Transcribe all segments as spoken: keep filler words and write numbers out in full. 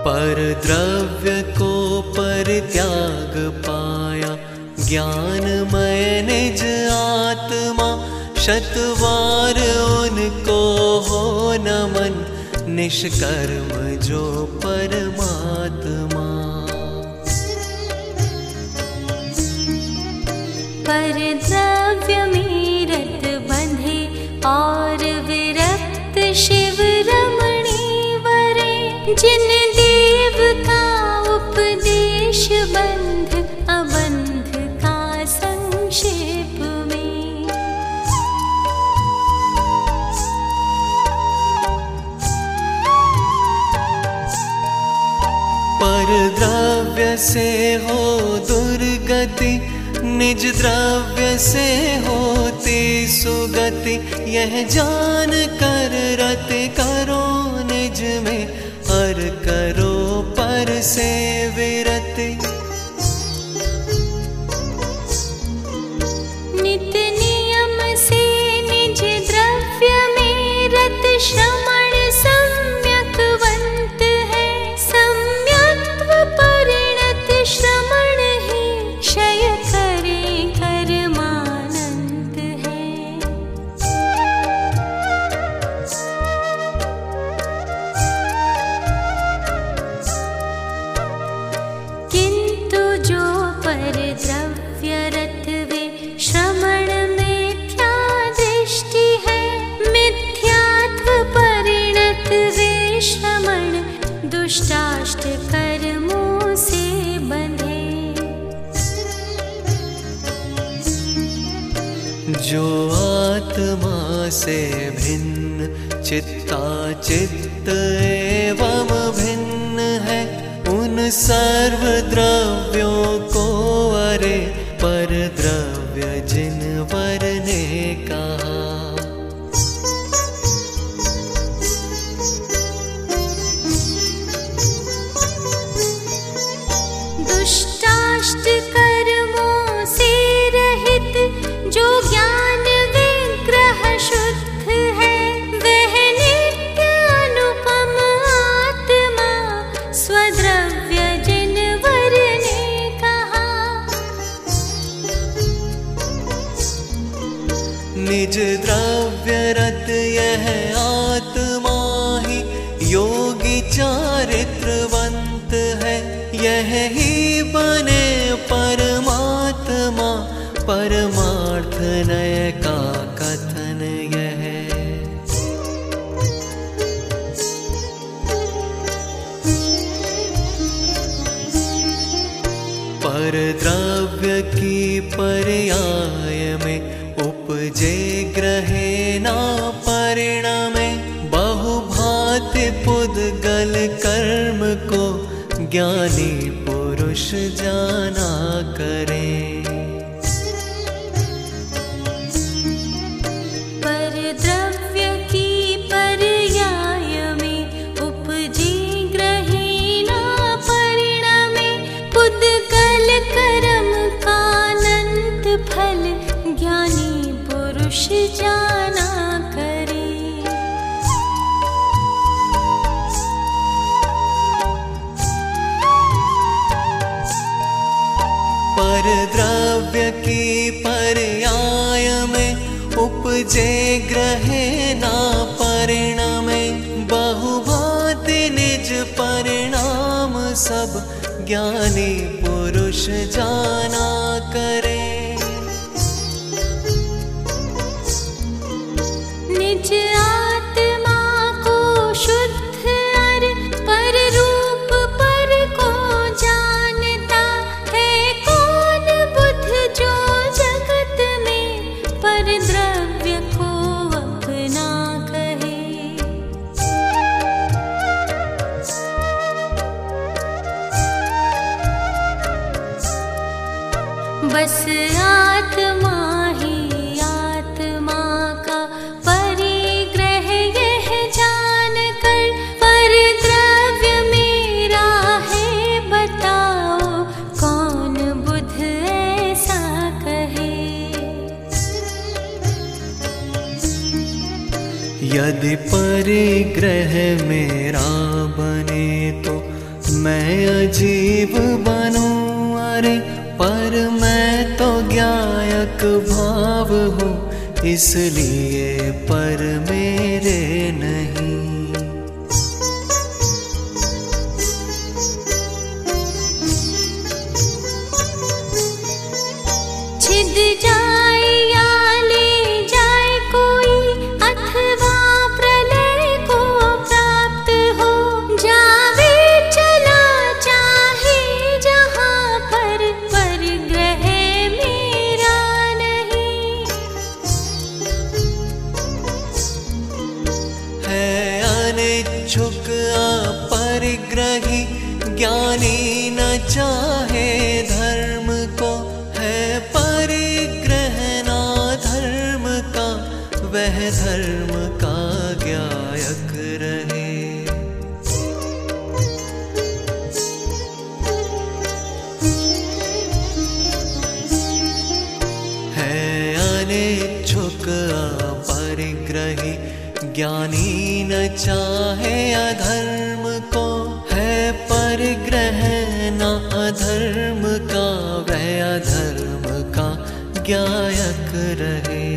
पर द्रव्य को परित्याग पाया, ज्ञानमय निज आत्मा, शतवार उनको हो नमन, निष्कर्म जो परमात्मा। पर द्रव्य में रत बंधे और विरक्त शिव रमणी वरे, जिन देव का उपदेश बंध अबंध का संक्षेप में। पर द्रव्य से हो दुर्गति, निज द्रव्य से होती सुगति, यह जान कर रत करो निज में, अर करो पर से विरति। नित नियम से निज द्रव्य में रत श्रमण सम्यकवंत है, सम्यक्त्व परिणत श्रमण ही क्षय करे कर्मानंत है। किंतु जो पर द्रव्य रत वे श्रमण मिथ्या दृष्टि है, मिथ्यात्व परिणत वे श्रमण दुष्टाष्ट कर्मों से बंधे। जो आत्मा से भिन्न चित्ता चित्त एवं भिन्न है, उन सर्व द्रव्यों को अरे पर द्रव्य जिन वर ने कहा। दुष्टाष्ट कर्मों से रहित जो ज्ञान विग्रह शुद्ध है, वह नित्य अनुपम आत्मा स्वद्रव्य जिन वर ने कहा। निज द्रव्य रत यह आत्मा ही योगी चारित्रवंत है, यह ही बने परमात्मा, परमार्थ नय का कथन यह। पर द्रव्य की पर्याय में उपजे ग्रहे ना परिणमे, बहुभांति पुद्गल कर्म को ज्ञानी पुरुष जाना करे। पर द्रव्य की पर्याय में उपजे ग्रहे ना परिणमे, पुद्गल कर्म का अनंत फल ज्ञानी पुरुष जाना करे। पर द्रव्य की पर्याय में उपजे ग्रहे ना परिणमे, बहुभांति निज परिणाम सब ज्ञानी पुरुष जाना करे। निज आत्मा को शुद्ध अर पर रूप पर को जानता है, कौन बुद्ध जो जगत में पर द्रव्य को अपना कहे। बस आत्मा ही आत्मा का परिग्रह यह जान कर, पर द्रव्य मेरा है बताओ, कौन बुद्ध ऐसा कहे। यदि परिग्रह मेरा बने तो मैं अजीब बनूं अरे पर मैं तो ज्ञायक भाव हूँ, इसलिए पर मेरे नहीं। छिद जाए या ले जाए कोई, अथवा प्रलय को प्राप्त हो, जावे चला चाहे जहाँ पर, पर ग्रह मेरा नहीं। है अनिच्छुक अपरिग्रही, ज्ञानी न चाहे धर्म को, है परिग्रह ना धर्म का, वह धर्म का ज्ञायक रहे। है अनिच्छुक अपरिग्रही, ज्ञानी न चाहे अधर्म को, है परिग्रह न अधर्म का, वह अधर्म का ज्ञायक रहे।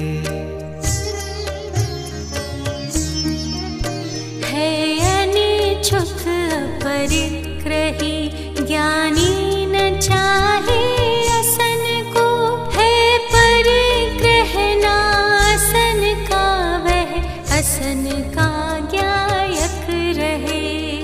है अनिच्छुक अपरिग्रही, ज्ञानी न चाहे असन को, है परिग्रह ना असन का, वह असन का ज्ञायक रहे।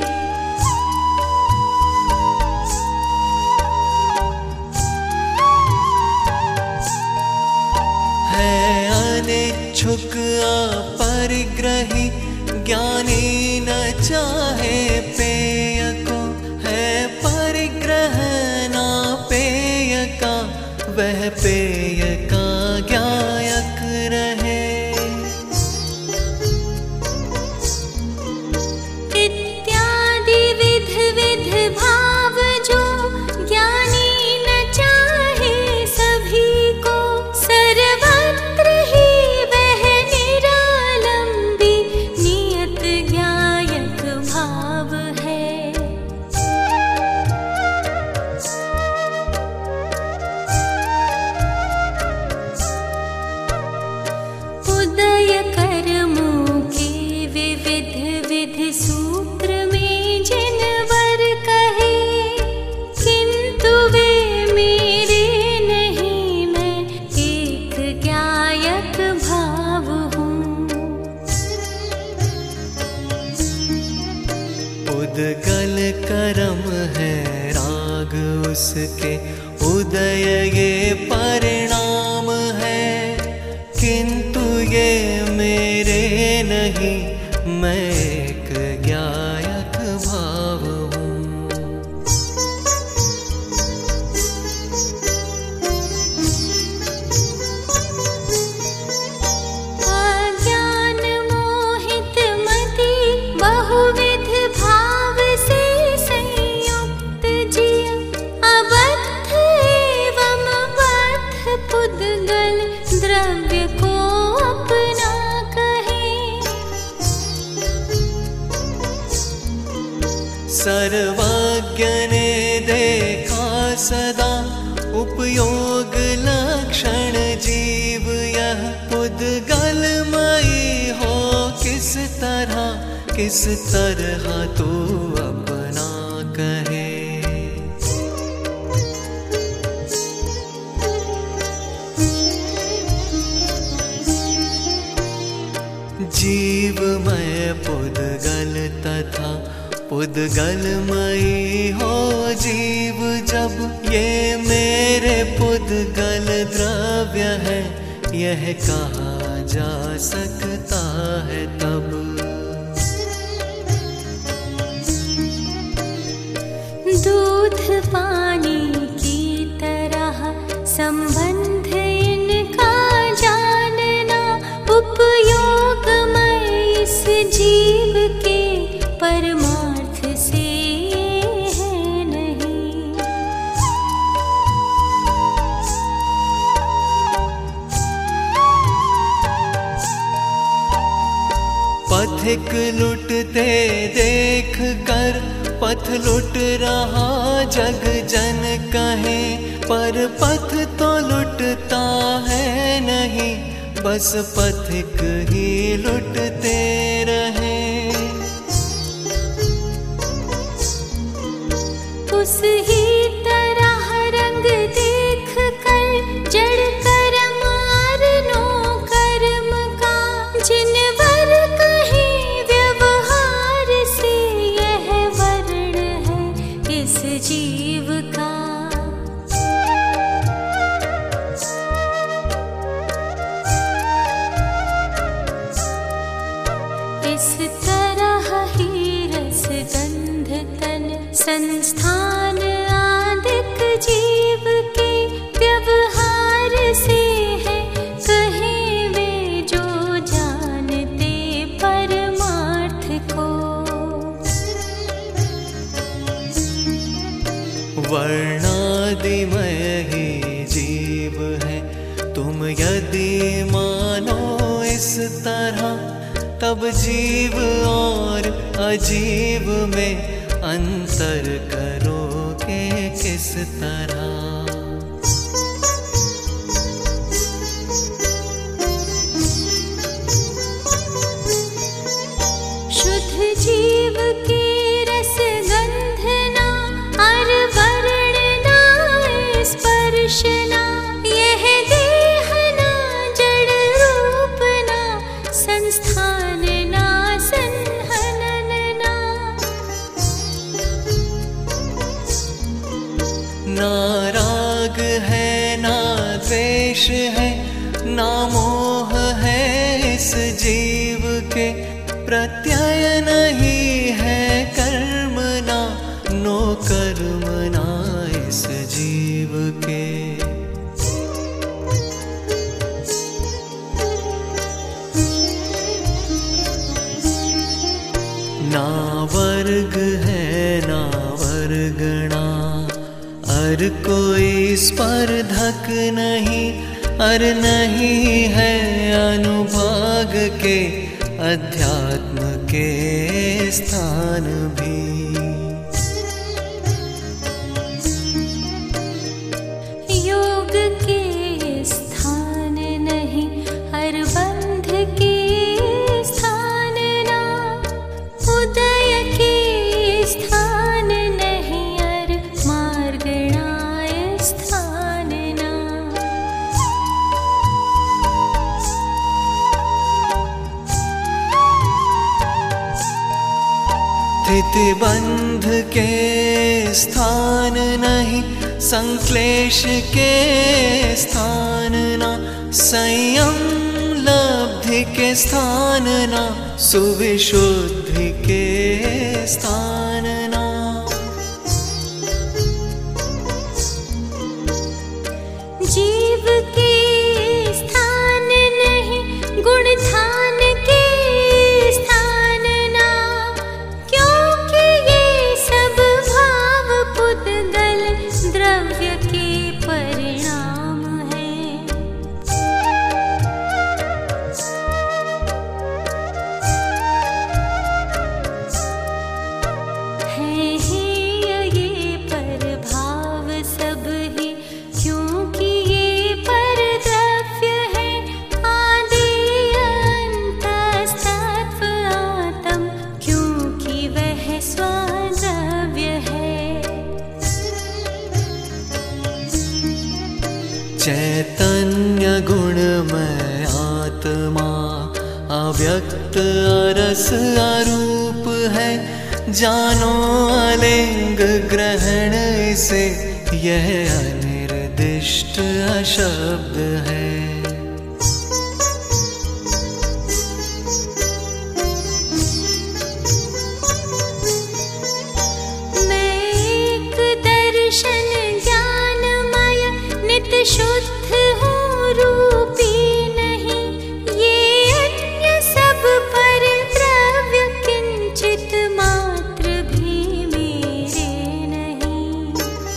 है अनिच्छुक अपरिग्रही, ज्ञानी न चाहे पेय को, है परिग्रह ना पेय का, वह पेय का ज्ञायक रहे। इत्यादि विध विध भाव जो ज्ञानी न चाहे सभी को, सर्वत्र ही वह निरालंबी नियत ज्ञायक भाव है। उदय कर्मों के विविध विध सूत्र में जिन वर कहे, किंतु वे मेरे नहीं, मैं एक ज्ञायक भाव हूँ। उदगल करम है राग उसके, उदय ये परिणाम है, किंतु ये मेरे नहीं, मैं एक ज्ञायक भाव हूँ। अज्ञान मोहित मति बहुविध भाव से संयुक्त जिया, अबद्ध एवं बद्ध पुद्गल द्रव्य को अपना कहे। सर्वज्ञ ने देखा सदा उपयोग लक्षण जीव, यह पुद्गलमयी हो किस तरह, किस तरह तू अपना कहे। जीवमय पुद्गल तथा पुद्गलमयी हो जीव, जब ये मेरे पुद्गल द्रव्य है, यह कहा जा सकता है तब। दूध पानी की तरह संबंध इनका जानना, उपयोगमय इस जीव के परमार्थ से है नहीं। पथिक लुटते देख कर पथ लुट रहा जग जन कहे, पर पथ तो लुटता है नहीं, बस पथिक ही लुटते रहे। उस ही तरह रंग देख कर जड़ कर्म और नो कर्म का, जिन वर कहे व्यवहार से यह वर्ण है इस जीव का। इस तरह ही रस गंध तन संस्थान आदिक जीव के व्यवहार से है, कहे वे जो जानते परमार्थ को। वर्णादिमय ही जीव है तुम यदि मानो इस तरह, तब जीव और अजीव में अंतर करोगे किस तरह। शुद्ध जीव के रस गंध ना और वर्ण ना स्पर्श ना, यह देह ना जड़ रूप ना संस्थान ना संहनन ना। ना राग है ना द्वेष है, ना मोह है इस जीव के, प्रत्यय नहीं है कर्म ना, नो कर्म ना इस जीव के। ना वर्ग है ना वर्गणा, अर कोई स्पर्धक नहीं, अर नहीं है अनुभाग के अध्यात्म के स्थान भी। योग के स्थान नहीं हर बंध के स्थान ना, उदय के स्थान नहीं हर मार्गणाय स्थान ना। स्थिति बंध के स्थान नहीं, संक्लेश के स्थान ना, संयम लब्धि के स्थान ना, सुविशुद्धि के स्थान ना। जीव के स्थान नहीं गुण ध्यान के स्थान ना, क्योंकि ये सब भाव पुद्गल द्रव्य के परिणाम है। है ही ये परभाव सब ही, क्योंकि ये परद्रव्य है आदि अंत तत्व आत्म, क्योंकि वह स्वद्रव्य है। चैतन्य गुणमय आत्मा अव्यक्त अरस अरूप है, जानो अलिंग ग्रहण इसे, यह अनिर्दिष्ट अशब्द है। मैं एक दर्शन ज्ञानमय नित्य शुद्ध हूँ रूपी नहीं, ये अन्य सब पर द्रव्य किंचित मात्र भी मेरे नहीं।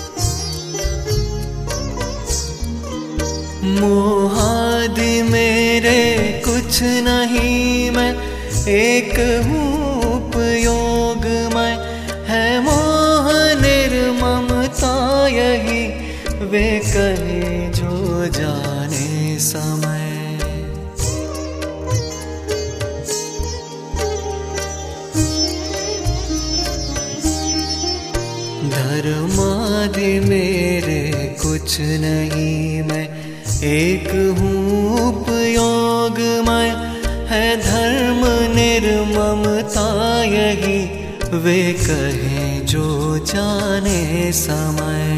मोहादि मेरे कुछ नहीं, मैं एक हूँ उपयोग मैं, है मोह वे कहे जो जाने समय। धर्मादि मेरे कुछ नहीं, मैं एक हूँ उपयोगमय। है धर्म निर्ममता यही, वे कहें जो जाने समय।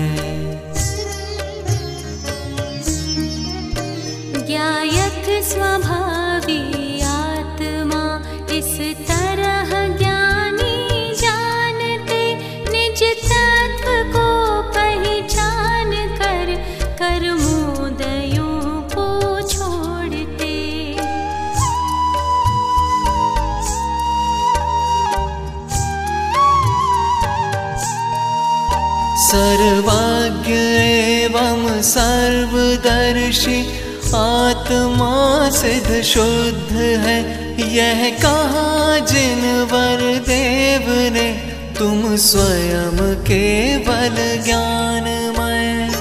ज्ञायक स्वभावी आत्मा इस तरह ज्ञानी जानते, निज तत्व को पहचान कर कर्मोदयों को छोड़ते। सर्वज्ञ एवं सर्वदर्शी आत्मा सिद्ध शुद्ध है, यह कहा जिनवर देव ने, तुम स्वयं केवल ज्ञानमय।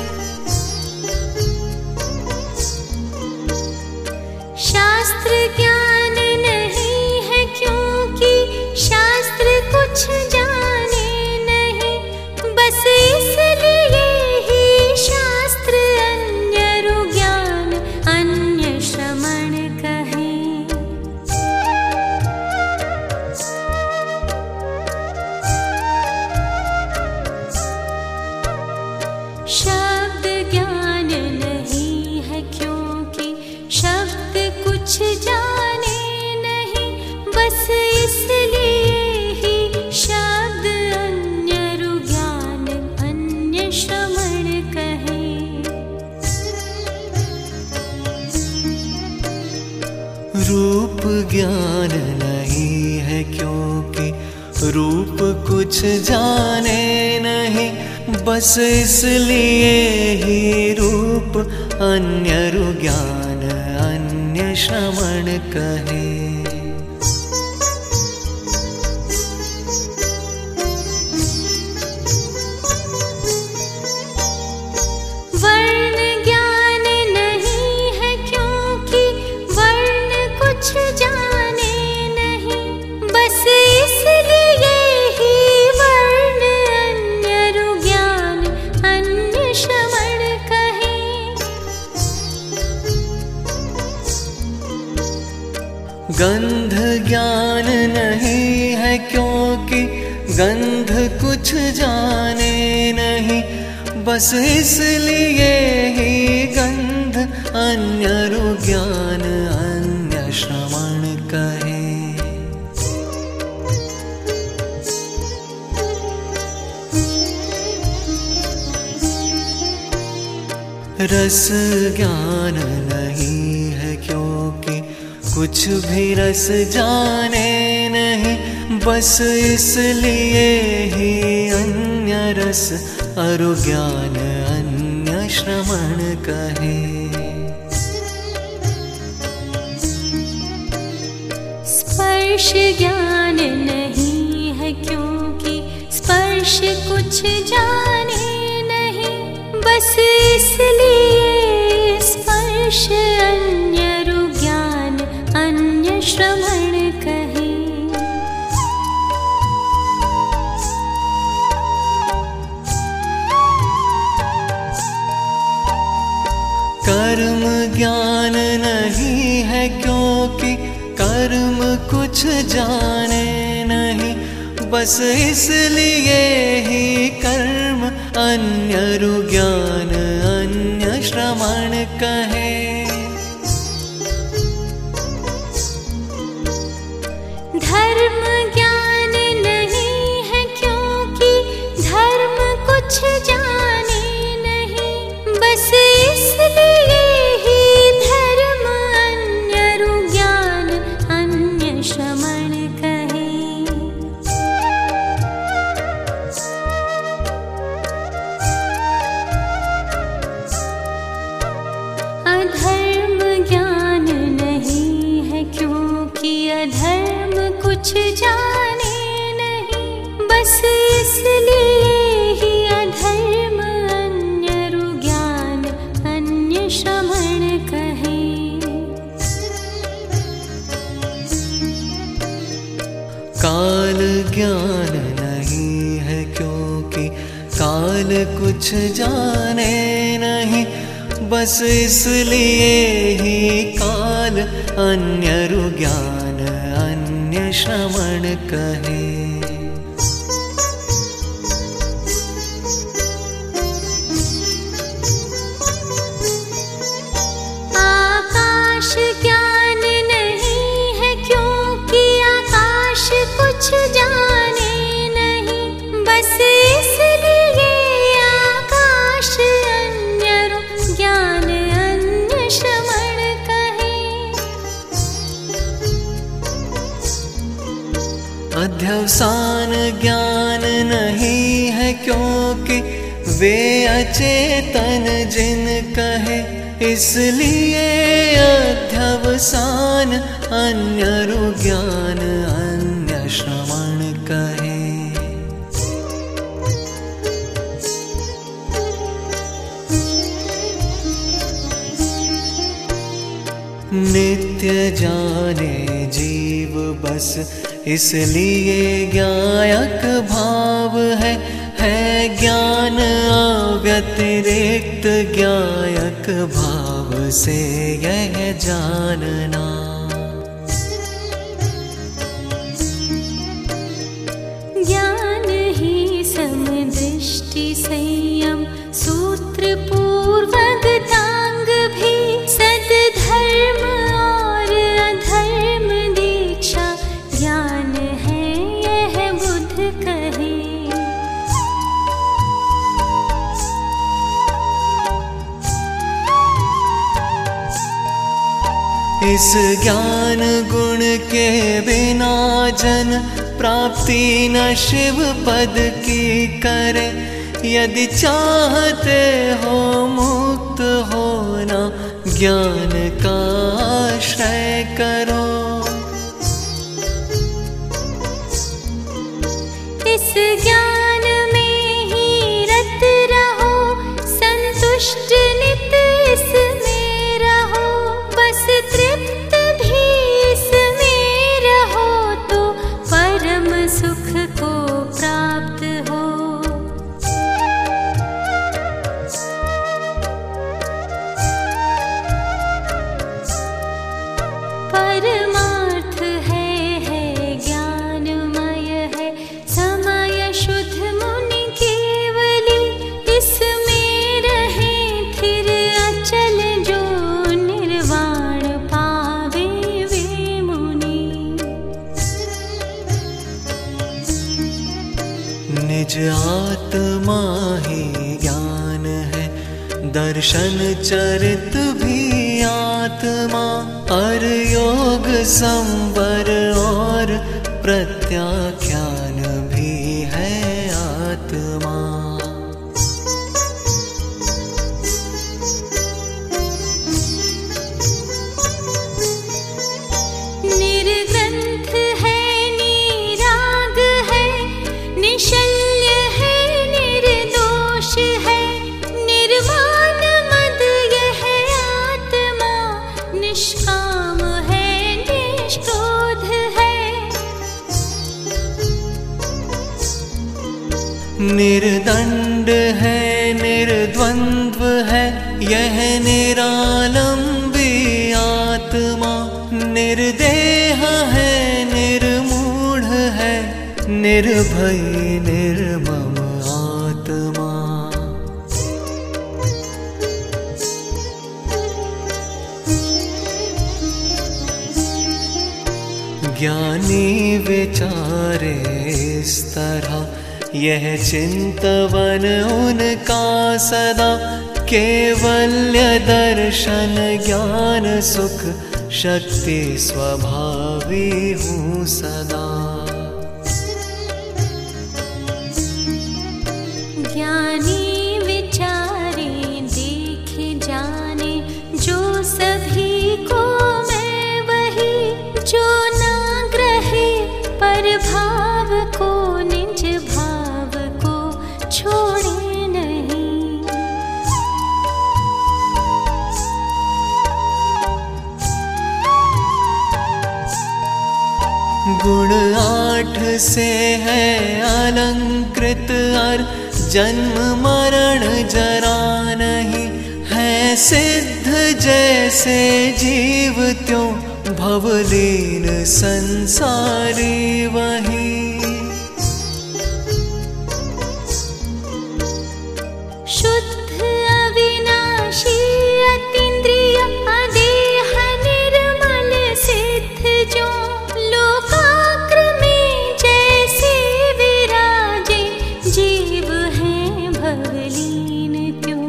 शास्त्र ज्ञान नहीं है क्योंकि शास्त्र कुछ जाने नहीं, बस इसलिए ही शास्त्र अन्य रुज्ञान अन्य श्रमण कहें। शब्द ज्ञान नहीं है क्योंकि शब्द कुछ जाने नहीं, बस इसलिए ही शब्द अन्य रुज्ञान अन्य श्रमण कहें। रूप ज्ञान नहीं है क्योंकि रूप कुछ जाने नहीं, बस इसलिए ही रूप अन्य रुज्ञान अन्य श्रमण कहे। वर्ण ज्ञान नहीं है क्योंकि वर्ण कुछ जाने नहीं, बस इसलिए ही वर्ण अन्य रुज्ञान अन्य श्रमण कहें। गंध ज्ञान नहीं है क्योंकि गंध कुछ जाने नहीं, बस इसलिए ही गंध अन्य रुज्ञान अन्य श्रमण कहे। रस ज्ञान नहीं है क्योंकि कुछ भी रस जाने नहीं, बस इसलिए ही अन्य रस अरुज्ञान अन्य श्रमण कहे। स्पर्श ज्ञान नहीं है क्योंकि स्पर्श कुछ जाने नहीं, बस इसलिए स्पर्श अन्य रुज्ञान अन्य श्रमण कहे। कर्म ज्ञान नहीं है क्योंकि कर्म कुछ जाने नहीं, बस इसलिए ही कर्म अन्य रुज्ञान अन्य श्रमण कहे। धर्म ज्ञान नहीं है क्योंकि धर्म कुछ जाने नहीं, बस इसलिए ही धर्म अन्य रुज्ञान अन्य श्रमण कहे। अधर्म ज्ञान नहीं है क्योंकि अधर्म कुछ जाने नहीं, बस इसलिए ही अधर्म अन्य रुज्ञान ज्ञान नहीं है, क्योंकि काल कुछ जाने नहीं। बस इसलिए ही काल अन्य ज्ञान अन्य श्रमण कहे। आकाश ज्ञान नहीं है, क्योंकि आकाश कुछ जाने नहीं। बस इसलिए आकाश अन्य ज्ञान अन्य श्रमण कहे। अध्यवसान ज्ञान नहीं है, क्योंकि वे अचेतन जिन कहे। इसलिए अध्यवसान अन्य ज्ञान अन्य श्रमण कहे। नित्य जाने जीव बस इसलिए ज्ञायक भाव है। है ज्ञान अव्यतिरिक्त ज्ञायक भाव से यह जानना। ज्ञान ही समदृष्टि संयम सूत्र पूर्वक तांग भी। सद्धर्म और अधर्म दीक्षा ज्ञान है, यह बुद्ध कहे। इस ज्ञान गुण के बिना जन प्राप्ति न शिव पद की करे। यदि चाहते हो मुक्त होना, ज्ञान का आश्रय करो। इस ज्ञान में ही रत रहो, संतुष्ट नित इसमें रहो। बस तृप्त भी इसमें रहो, तो परम सुख को प्राप्त हो। परमार्थ है है ज्ञानमय है, समय शुद्ध मुनि केवली। इसमें रहे फिर अचल, जो निर्वाण पावे वे मुनि। निज आत्मा ही ज्ञान है, दर्शन चरित भी आत्मा। और योग संवर और प्रत्याख्यान भी है आत्मा। निर्ग्रंथ है, निराग है, निशल्य है, निर्दोष है। निर्वाण मद यह आत्मा, निष्काम है, निष्क्रोध है। निर्दंड है, निर्द्वंद्व है, यह निरालंबी आत्मा। निर्देह है, निर्मूढ़ है, निर्भय निर्मम आत्मा। ज्ञानी विचारे इस तरह, यह चिंतवन उनका सदा। केवल्य दर्शन ज्ञान सुख, शक्ति स्वभावी हूँ सदा। ज्ञानी विचारे देखे जाने, जो सभी को मैं वही। जो ना ग्रहे पर भाव को, निज भाव को छोड़े नहीं। गुण अलंकृत और जन्म मरण जरा नहीं है सिद्ध जैसे जीव त्यों भवलीन संसारी वही। शुद्ध अविनाशी अतीन्द्रिय अदेह निर्मल सिद्ध जो लोकाग्र में जैसे विराजे जीव हैं भवलीन त्यों।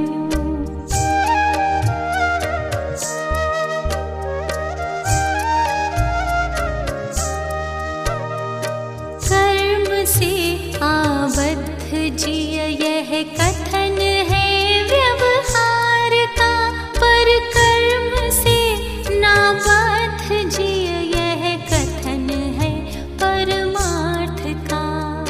कर्म से आबद्ध जिय यह कथन है व्यवहार का, पर कर्म से नाबद्ध जिय यह कथन है परमार्थ का।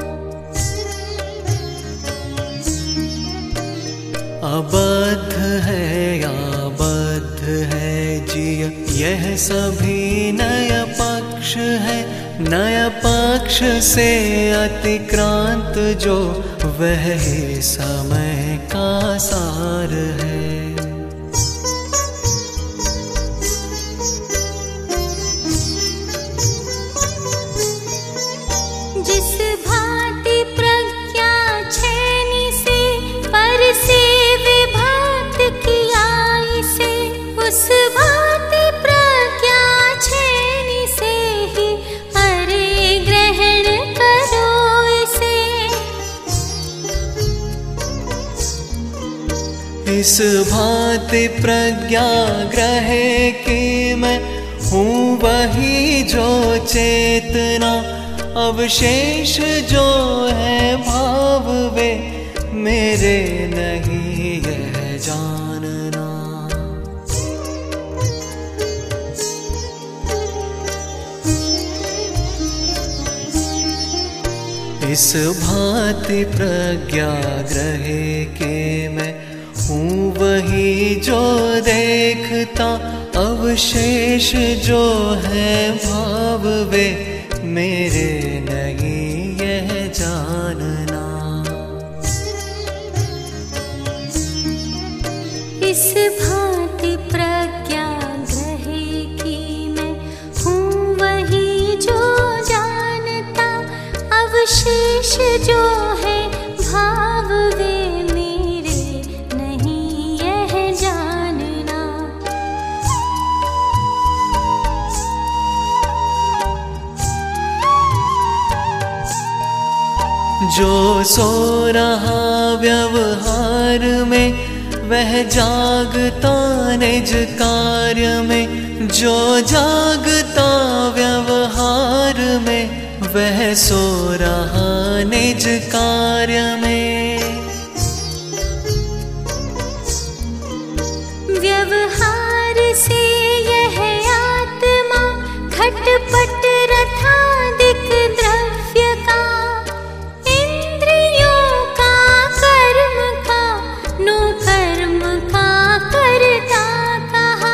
अबद्ध है आबद्ध है जिय यह सभी नय पक्ष है, नय पक्ष से अतिक्रांत जो वह ही समय का सार है। जिस भांति प्रज्ञा छेनी से पर से विभात किया इसे, उस भांति प्रज्ञा छेनी से ही अरे ग्रहण करो इसे। इस भांति प्रज्ञा ग्रहे कि मैं हूँ वही जो चेतना, अवशेष जो है भाव वे मेरे नहीं यह जानना। इस भांति प्रज्ञा ग्रहे के मैं हूँ वही जो देखता, अवशेष जो है भाव वे मेरे नहीं यह जानना। इस भांति प्रज्ञा ग्रहे की मैं हूँ वही जो जानता, अवशेष जो है भाव वे मेरे नहीं यह जानना। जो सो रहा व्यवहार में वह जागता निज कार्य में, जो जागता व्यवहार में वह सो रहा निज कार्य में। व्यवहार से यह आत्मा घटपट रथादिक द्रव्य का, इंद्रियों का कर्म का नो कर्म का करता कहा।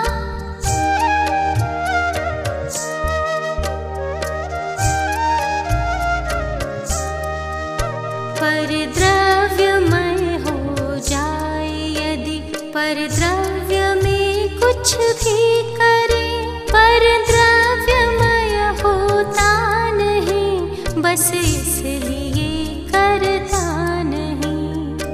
पर द्रव्यमय हो जाए यदि, पर द्रव्य में कुछ भी करे, पर द्रव्यमय होता नहीं बस इसलिए करता नहीं।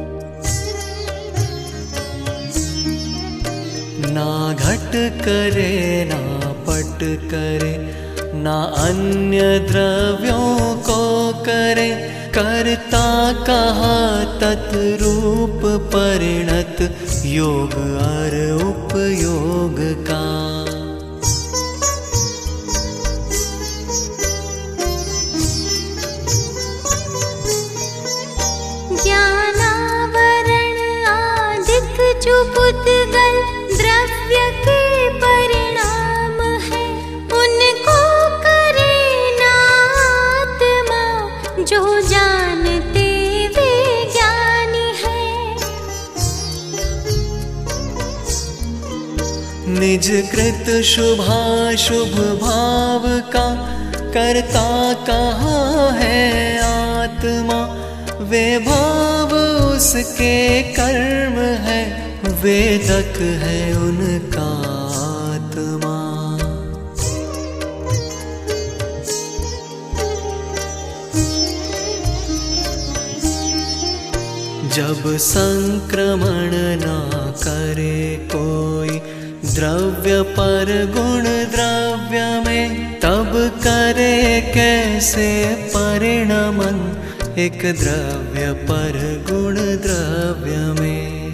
ना घट करे ना पट करे, ना अन्य द्रव्यों को करे, करता कहा तत्रूप परिणत योग और उपयोग का। ज्ञानावरण आदिक जो पुद्गल द्रव्य के परिणाम है, उनको करे ना आत्मा जो जानते वे ज्ञानी है। निज कृत शुभाशुभ भाव का करता कहाँ है वे भाव उसके कर्म है, वेदक है उनका आत्मा। जब संक्रमण ना करे कोई द्रव्य पर गुण द्रव्य में, तब करे कैसे परिणमन एक द्रव्य पर गुण द्रव्य में।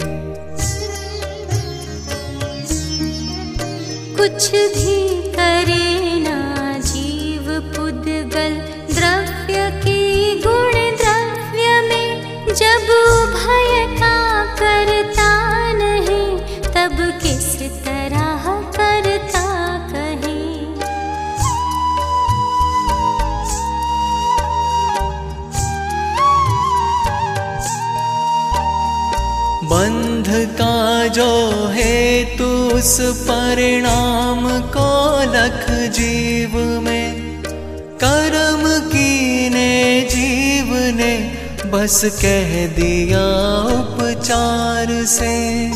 कुछ भी करे ना जीव पुद्गल द्रव्य की गुण द्रव्य में, जब उभय का करता नहीं, तब किस तरह करता कहे। बंध का जो हेतु उस परिणाम को लख जीव में, कर्म कीने जीव ने बस कह दिया उपचार से।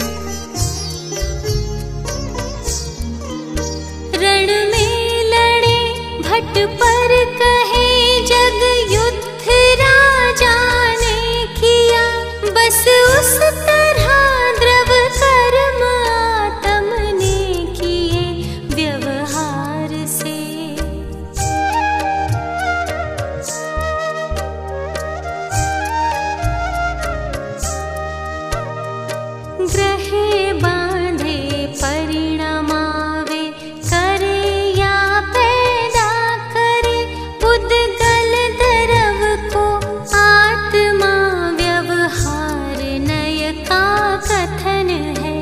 रण में लड़े भट पर कहे जग युद्ध राजा ने किया, बस उस तरह द्रव कर्म आत्म ने किए व्यवहार से। ग्रहे बांधे परिणमावे, करे या पैदा करे पुद्गल द्रव को आत्मा, व्यवहार नय का कथन है।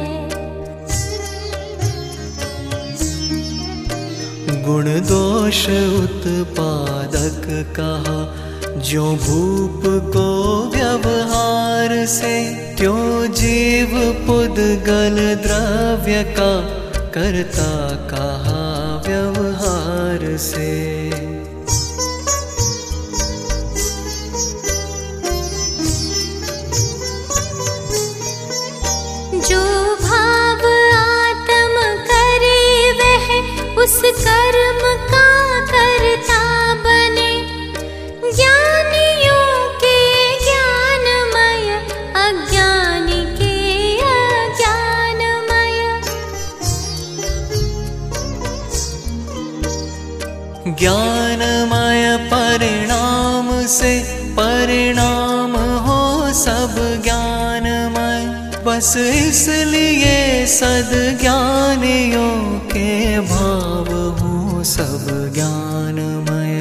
गुण दोष उत्पादक कहा, जो भूप को व्यवहार से, त्यों जीव पुद्गल द्रव्य का करता कहा व्यवहार से। जो भाव आत्म करे वह उस कर्म का करता बने, ज्ञानियों के ज्ञानमय, अज्ञानी के अज्ञानमय। ज्ञानमय परिणाम से परिणाम हो सब ज्ञानमय, बस इसलिए सद्ज्ञानियों के भाव हो सब ज्ञानमय।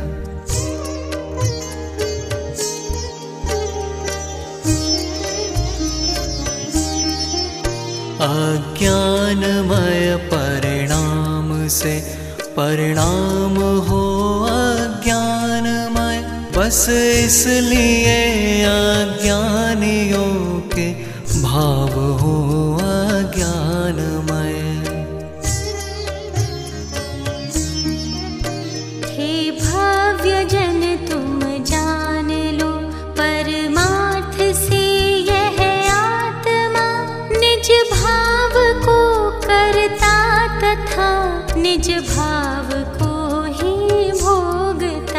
अज्ञानमय परिणाम से परिणाम हो अज्ञानमय, बस इसलिए अज्ञानियों के भाव हो अज्ञानमय। हे भव्य जन तुम जान लो, परमार्थ से यह आत्मा निज भाव को करता तथा निज भाव को ही भोगता।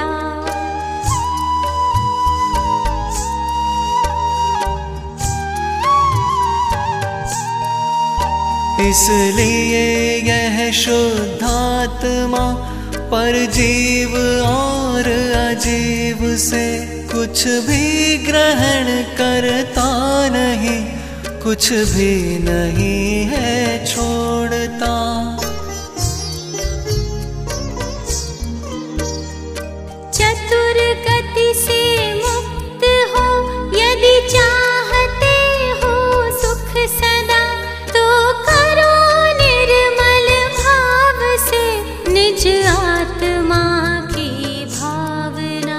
इसलिए यह शुद्धात्मा पर जीव और अजीव से कुछ भी ग्रहण करता नहीं, कुछ भी नहीं है छोड़ता। चतुर गति से मुक्त हो यदि चाहते हो सुख सदा, तो करो निर्मल भाव से निज आत्मा की भावना।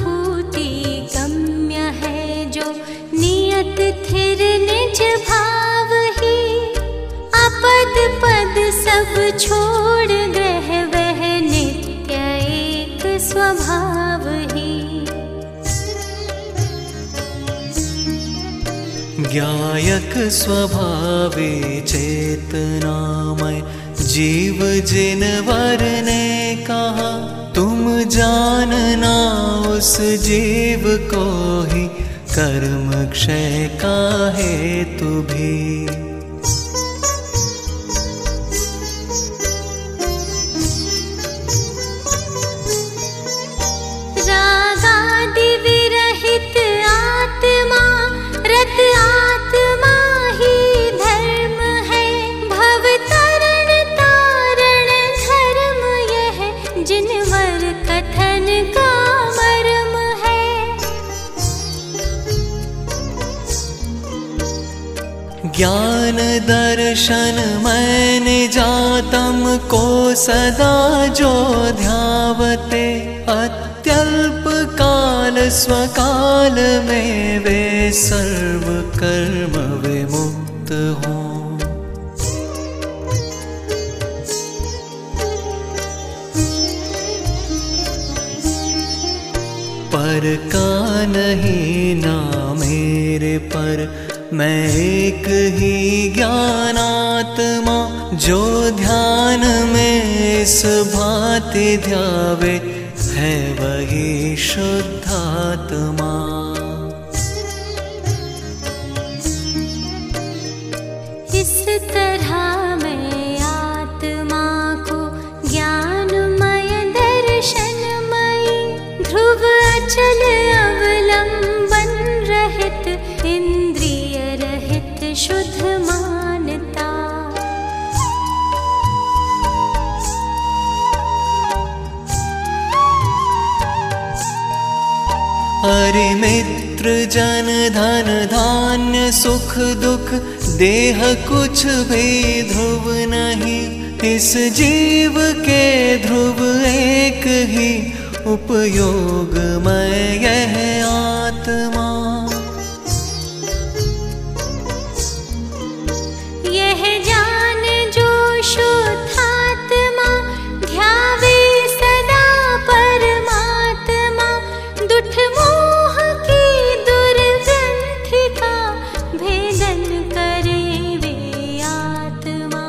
स्वानुभूति गम्य है जो नियत थिर निज भाव छोड़ ग्रह वह नित्य एक स्वभाव ही। ज्ञायक स्वभावे चेतनामय जीव जिनवर ने कहा, तुम जानना उस जीव को ही कर्म क्षय का हेतु भी। रागादि विरहित आत्मा रत आत्मा ही धर्म है, भव तरण तारण धर्म यह जिनवर कथन का मर्म है। ज्ञान दर्शन मैंने जातम को सदा जो ध्यावते, अत्यल्प काल स्वकाल में वे सर्व कर्म विमुक्त हों। पर का नहीं ना मेरे पर, मैं एक ही ज्ञानात्मा, जो ध्यान में इस भांति ध्यावे है वही शुद्धात्मा। इस तरह मैं आत्मा को ज्ञानमय दर्शनमयी, ध्रुव अचल अवलंबन रहित इंद्रिय रहित शुद्ध मानता। अरे मित्र जन धन धान्य सुख दुख देह कुछ भी ध्रुव नहीं, इस जीव के ध्रुव एक ही उपयोगमय यह आत्मा। यह जान जो शुद्धात्मा, ध्यावे सदा परमात्मा, दुठ मोह की दुर्ग्रंथि का भेदन करे वे आत्मा।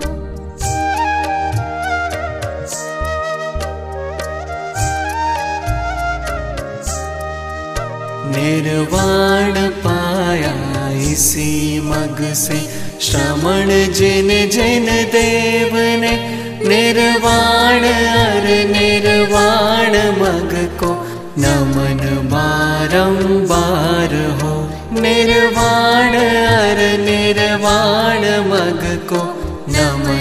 निर्वाण पाया इसी मग से श्रमण जिन जिन देव ने, निर्वाण अर निर्वाण मग को नमन बारंबार हो। निर्वाण अर निर्वाण मग को नमन